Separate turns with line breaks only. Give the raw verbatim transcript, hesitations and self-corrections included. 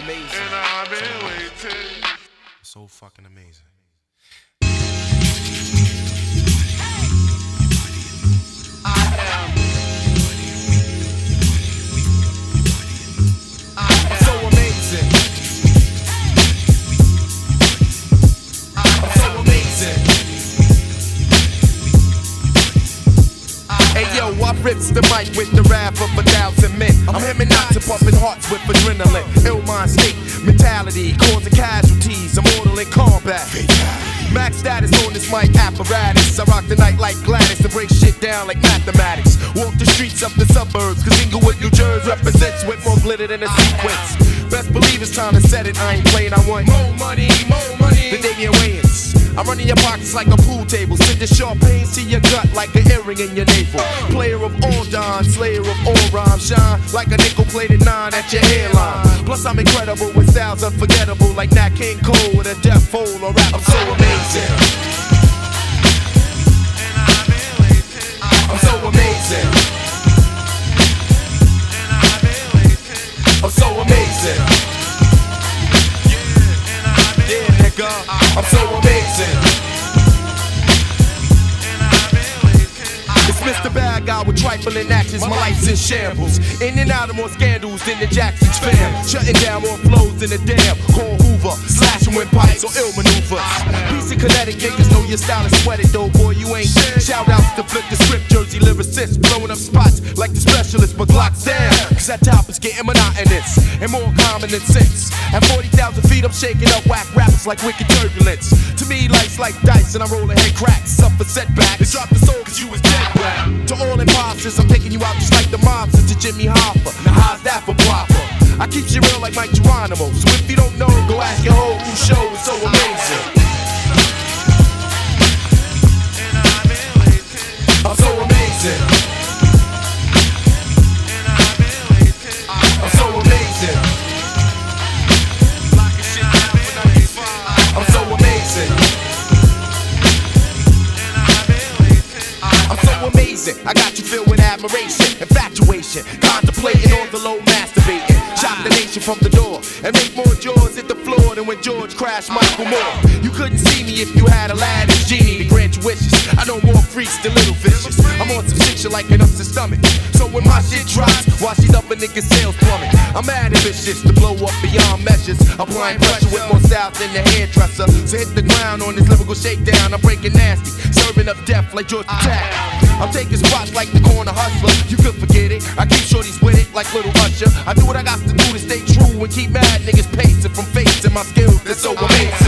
amazing.
And I've been waiting.
So fucking amazing. I rips the mic with the wrath of a thousand men. I'm hemming knots and pumping hearts with adrenaline. Ill mind state, mentality, causing casualties. I'm mortal in combat. Max status on this mic apparatus. I rock the night like Gladys to break shit down like mathematics. Walk the streets of the suburbs, cause Inglewood, New Jersey represents with more glitter than a sequence. Best believe it's time to set it. I ain't playing, I want more money, more money than Damian Wayans. I'm running your pockets like a pool table. Send the sharp pains to your gut like an earring in your navel. Player of all dons, slayer of all rhymes. Shine like a nickel-plated nine at your hairline. Plus I'm incredible with styles unforgettable like Nat King Cole with a death fool or rap. I'm so amazing. I'm so amazing. I'm so amazing. Yeah, nigga, I'm so amazing. It's Mister Bad Guy with trifling actions, my life's in shambles. In and out of more scandals than the Jackson's fam. Shutting down more flows than a dam. Call Hoover, slashing with pipes or ill maneuvers. Piece of kinetic niggas know your style is sweated though, boy, you ain't. Shout outs to Flip the Script, Jersey lyricists. Blowing up spots like the specialist, but Glock's down. Cause that top is getting monotonous and more common than sense. At forty thousand feet, I'm shaking up whack rappers like wicked turbulence. To me, life's like dice and I roll ahead cracks. Suffer setbacks, they drop the soul cause you was dead black. To all imposters, I'm taking you out just like the mobsters to Jimmy Hoffa. Now how's that for proper? I keep you real like Mike Geronimo. So if you don't know, go ask your whole new show. It's so amazing. I'm so amazing. I'm so amazing. I'm so amazing. I'm so amazing. I got you filled with admiration, infatuation, contemplating on the low, masturbating. Chop the nation from the door and make more jaws hit the floor than when George crashed Michael Moore. You couldn't see me if you had Aladdin's genie to grant you wishes. I know more freaks than little fishes. I'm on some shit like an upset stomach. So when my shit drops, while she's up a nigga's sales plummet. I'm mad ambitious to blow up beyond measures. Applying pressure with more styles than the hairdresser. So hit the ground on this lyrical shakedown. I'm breaking nasty, serving up death like George Attack. I'm taking spots like the corner hustler. You could forget it. I keep shorties with it like little Usher. I do what I got to do to stay true and keep mad niggas pacing from facing my skills. That's so amazing.